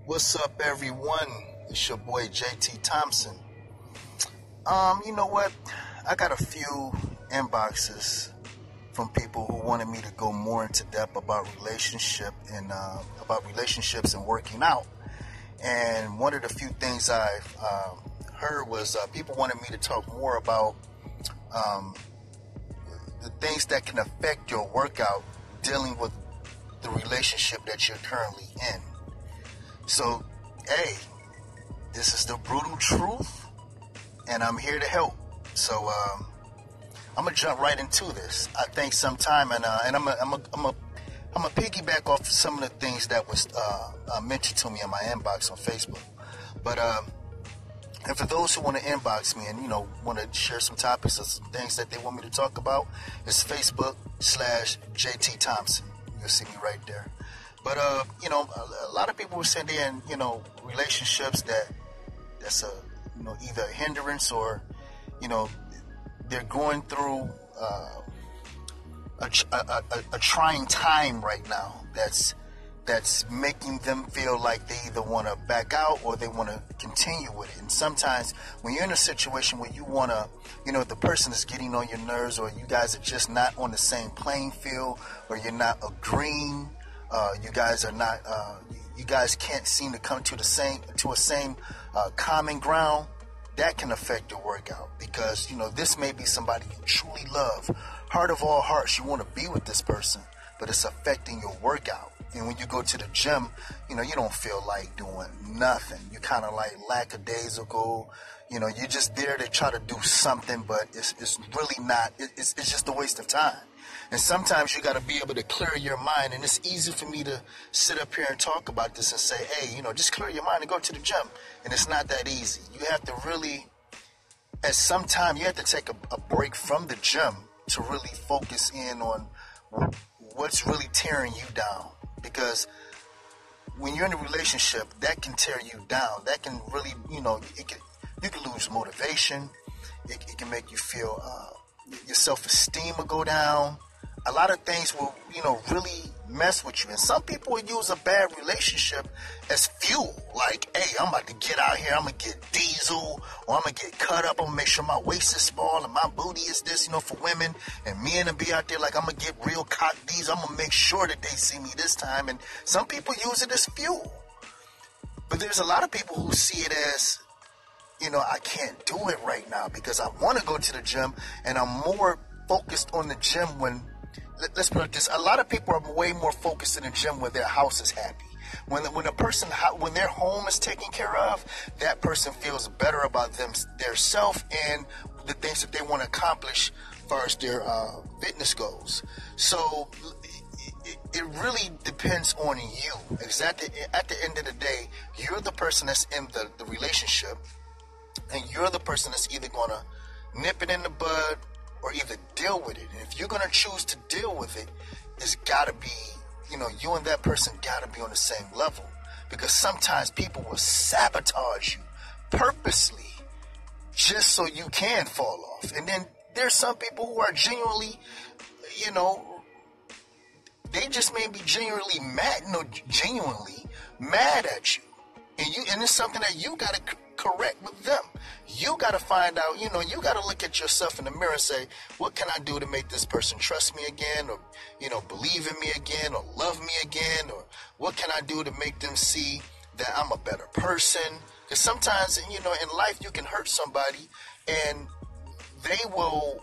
What's up, everyone? It's your boy JT Thompson. You know what? I got a few inboxes from people who wanted me to go more into depth about relationships and working out. And one of the few things I've heard was people wanted me to talk more about um, the things that can affect your workout dealing with the relationship that you're currently in. So, hey, this is the brutal truth, and I'm here to help. So, I'm gonna jump right into this. I think sometime, and I'm a piggyback off some of the things that was mentioned to me in my inbox on Facebook. But and for those who want to inbox me and want to share some topics or some things that they want me to talk about, it's Facebook/JT Thompson. You'll see me right there. But a lot of people were saying they're in relationships that's either a hindrance or they're going through a trying time right now that's making them feel like they either want to back out or they want to continue with it. And sometimes when you're in a situation where you want to, the person is getting on your nerves, or you guys are just not on the same playing field, or you're not agreeing, you guys are not, you guys can't seem to come to a same common ground, that can affect your workout, because this may be somebody you truly love. Heart of all hearts, you want to be with this person, but it's affecting your workout. And when you go to the gym, you don't feel like doing nothing. You kind of like lackadaisical. You're just there to try to do something, but it's really not. It's just a waste of time. And sometimes you got to be able to clear your mind. And it's easy for me to sit up here and talk about this and say, hey, just clear your mind and go to the gym. And it's not that easy. You have to really, at some time, you have to take a break from the gym to really focus in on what's really tearing you down. Because when you're in a relationship, that can tear you down. That can really, you can lose motivation. It can make you feel, your self-esteem will go down. A lot of things will, really mess with you. And some people will use a bad relationship as fuel. Like, hey, I'm about to get out here. I'm going to get diesel, or I'm going to get cut up. I'm going to make sure my waist is small and my booty is this, for women. And men will be out there like, I'm going to get real cock diesel. I'm going to make sure that they see me this time. And some people use it as fuel. But there's a lot of people who see it as, I can't do it right now because I want to go to the gym, and I'm more focused on the gym when, let's put it this, a lot of people are way more focused in the gym when their house is happy. When their home is taken care of, that person feels better about their self and the things that they want to accomplish as far as their fitness goes. So it really depends on you. Exactly. At the end of the day, you're the person that's in the relationship, and you're the person that's either going to nip it in the bud or either deal with it. And if you're going to choose to deal with it, it's got to be, you and that person got to be on the same level. Because sometimes people will sabotage you purposely just so you can fall off. And then there's some people who are genuinely, they just may be genuinely mad at you. And it's something that you got to correct with them. You got to find out, you got to look at yourself in the mirror and say, what can I do to make this person trust me again, or, believe in me again, or love me again, or what can I do to make them see that I'm a better person? Because sometimes, in life you can hurt somebody and they will,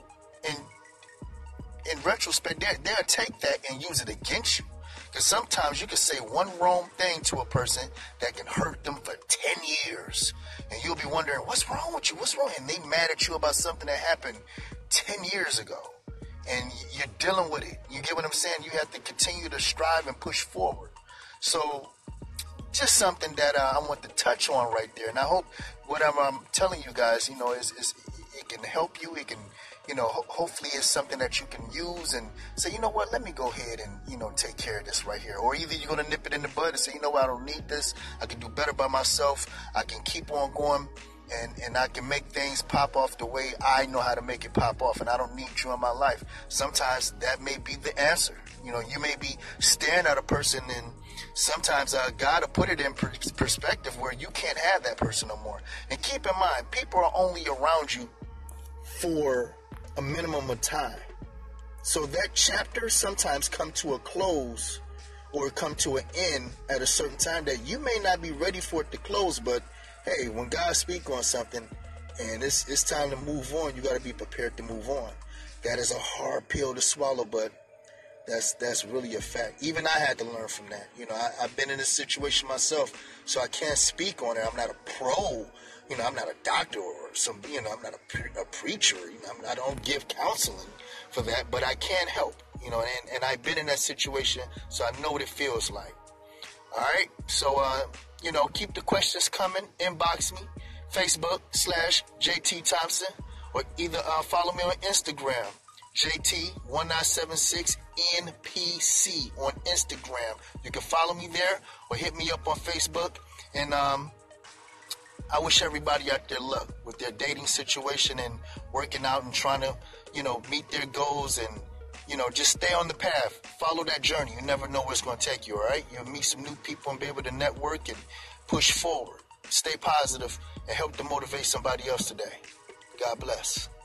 in retrospect, they'll take that and use it against you. Because sometimes you can say one wrong thing to a person that can hurt them for 10 years. And you'll be wondering, what's wrong with you? What's wrong? And they mad at you about something that happened 10 years ago. And you're dealing with it. You get what I'm saying? You have to continue to strive and push forward. So just something that I want to touch on right there. And I hope whatever I'm telling you guys, is it can help you. It can, hopefully it's something that you can use and say, you know what, let me go ahead and, take care of this right here. Or either you're going to nip it in the bud and say, you know what, I don't need this. I can do better by myself. I can keep on going. And I can make things pop off the way I know how to make it pop off, and I don't need you in my life. Sometimes that may be the answer. You know, you may be staring at a person and sometimes God will put it in perspective where you can't have that person no more. And keep in mind, people are only around you for a minimum of time. So that chapter sometimes come to a close or come to an end at a certain time that you may not be ready for it to close. But hey, when God speaks on something and it's time to move on, you got to be prepared to move on. That is a hard pill to swallow, but that's really a fact. Even I had to learn from that. You know, I've been in this situation myself, so I can't speak on it. I'm not a pro. You know, I'm not a doctor or some. You know, I'm not a preacher. You know, I don't give counseling for that, but I can help. You know, and I've been in that situation, so I know what it feels like. All right, so you know, keep the questions coming. Inbox me, Facebook/JT Thompson, or either follow me on Instagram. JT1976NPC on Instagram. You can follow me there or hit me up on Facebook. And I wish everybody out there luck with their dating situation and working out and trying to, you know, meet their goals and, you know, just stay on the path. Follow that journey. You never know where it's going to take you, all right? You'll meet some new people and be able to network and push forward. Stay positive and help to motivate somebody else today. God bless.